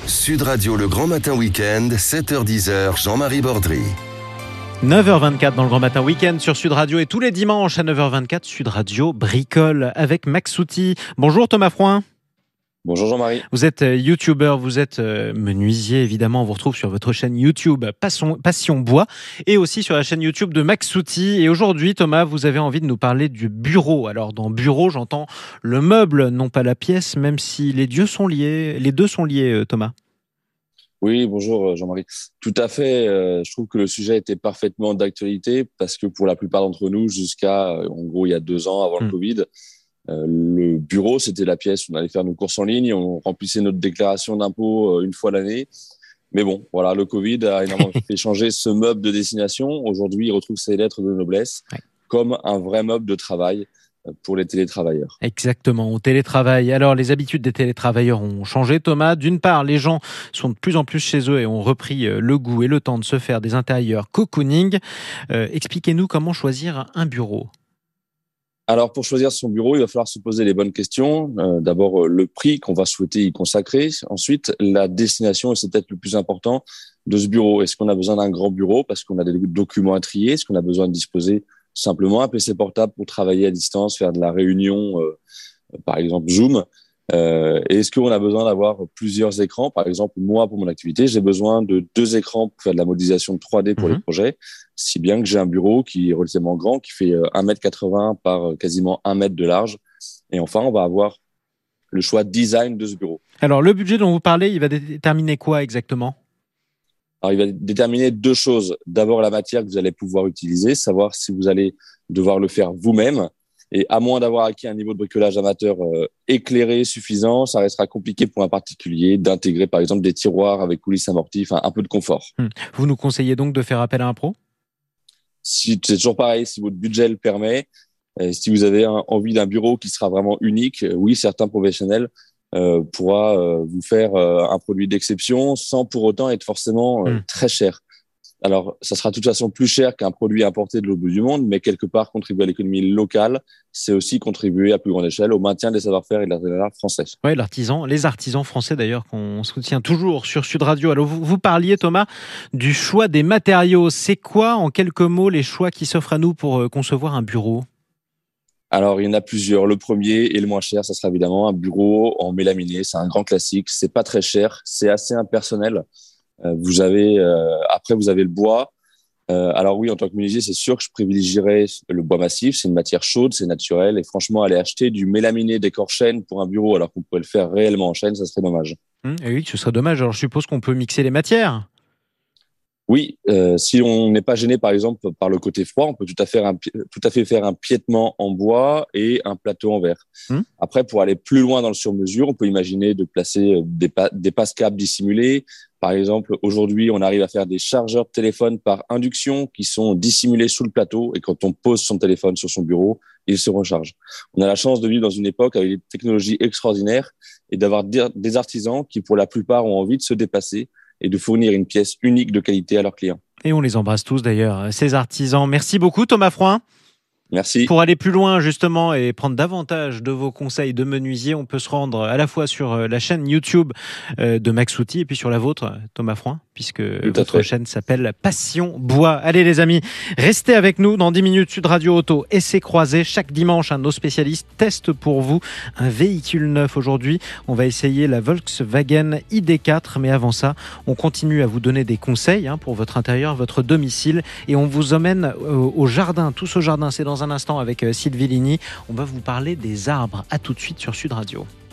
Sud Radio, le Grand Matin Week-end, 7h-10h, Jean-Marie Bordry. 9h24 dans le Grand Matin Week-end sur Sud Radio et tous les dimanches à 9h24, Sud Radio bricole avec Max Souti. Bonjour Thomas Froin. Bonjour Jean-Marie. Vous êtes youtubeur, vous êtes menuisier évidemment, on vous retrouve sur votre chaîne YouTube Passion Bois et aussi sur la chaîne YouTube de Max Souti. Et aujourd'hui Thomas, vous avez envie de nous parler du bureau. Alors dans bureau, j'entends le meuble, non pas la pièce, même si les deux sont liés Thomas. Oui, bonjour Jean-Marie. Tout à fait, je trouve que le sujet était parfaitement d'actualité parce que pour la plupart d'entre nous, jusqu'à en gros il y a 2 ans avant le Covid, le bureau, c'était la pièce où on allait faire nos courses en ligne, on remplissait notre déclaration d'impôt une fois l'année. Mais bon, voilà, le Covid a énormément fait changer ce meuble de destination. Aujourd'hui, il retrouve ses lettres de noblesse comme un vrai meuble de travail pour les télétravailleurs. Exactement, au télétravail. Alors, les habitudes des télétravailleurs ont changé, Thomas. D'une part, les gens sont de plus en plus chez eux et ont repris le goût et le temps de se faire des intérieurs cocooning. Expliquez-nous comment choisir un bureau. Alors, pour choisir son bureau, il va falloir se poser les bonnes questions. D'abord, le prix qu'on va souhaiter y consacrer. Ensuite, la destination, et c'est peut-être le plus important, de ce bureau. Est-ce qu'on a besoin d'un grand bureau parce qu'on a des documents à trier? Est-ce qu'on a besoin de disposer simplement un PC portable pour travailler à distance, faire de la réunion, par exemple Zoom? Et est-ce qu'on a besoin d'avoir plusieurs écrans? Par exemple, moi, pour mon activité, j'ai besoin de 2 écrans pour faire de la modélisation 3D pour les projets, si bien que j'ai un bureau qui est relativement grand, qui fait 1m80 par quasiment 1 mètre de large. Et enfin, on va avoir le choix design de ce bureau. Alors, le budget dont vous parlez, il va déterminer quoi exactement? Alors, il va déterminer 2 choses. D'abord, la matière que vous allez pouvoir utiliser, savoir si vous allez devoir le faire vous-même. Et à moins d'avoir acquis un niveau de bricolage amateur éclairé, suffisant, ça restera compliqué pour un particulier d'intégrer par exemple des tiroirs avec coulisses amorties, enfin un peu de confort. Vous nous conseillez donc de faire appel à un pro? C'est toujours pareil, si votre budget le permet, si vous avez envie d'un bureau qui sera vraiment unique, oui, certains professionnels pourra vous faire un produit d'exception sans pour autant être forcément très cher. Alors, ça sera de toute façon plus cher qu'un produit importé de l'autre bout du monde, mais quelque part, contribuer à l'économie locale, c'est aussi contribuer à plus grande échelle au maintien des savoir-faire et de l'artisanat français. Oui, les artisans français d'ailleurs, qu'on soutient toujours sur Sud Radio. Alors, vous parliez, Thomas, du choix des matériaux. C'est quoi, en quelques mots, les choix qui s'offrent à nous pour concevoir un bureau? Alors, il y en a plusieurs. Le premier et le moins cher, ça sera évidemment un bureau en mélaminé. C'est un grand classique. C'est pas très cher. C'est assez impersonnel. Vous avez le bois. Alors oui, en tant que menuisier, c'est sûr que je privilégierais le bois massif. C'est une matière chaude, c'est naturel. Et franchement, aller acheter du mélaminé décor chêne pour un bureau alors qu'on pourrait le faire réellement en chêne, ça serait dommage. Et oui, ce serait dommage. Alors je suppose qu'on peut mixer les matières. Oui, si on n'est pas gêné, par exemple, par le côté froid, on peut tout à fait faire un piétement en bois et un plateau en verre. Après, pour aller plus loin dans le sur-mesure, on peut imaginer de placer des passes-câbles dissimulés. Par exemple, aujourd'hui, on arrive à faire des chargeurs de téléphone par induction qui sont dissimulés sous le plateau et quand on pose son téléphone sur son bureau, il se recharge. On a la chance de vivre dans une époque avec des technologies extraordinaires et d'avoir des artisans qui, pour la plupart, ont envie de se dépasser et de fournir une pièce unique de qualité à leurs clients. Et on les embrasse tous d'ailleurs, ces artisans. Merci beaucoup Thomas Froin. Merci. Pour aller plus loin justement et prendre davantage de vos conseils de menuisier, on peut se rendre à la fois sur la chaîne YouTube de Max Souti et puis sur la vôtre, Thomas Froin, puisque votre chaîne s'appelle Passion Bois. Allez les amis, restez avec nous dans 10 minutes. Sud Radio Auto, essai croisé. Chaque dimanche, un de nos spécialistes teste pour vous un véhicule neuf. Aujourd'hui, on va essayer la Volkswagen ID4. Mais avant ça, on continue à vous donner des conseils pour votre intérieur, votre domicile. Et on vous emmène au jardin, tous au jardin. C'est dans un instant avec Sylvie Ligny. On va vous parler des arbres. À tout de suite sur Sud Radio.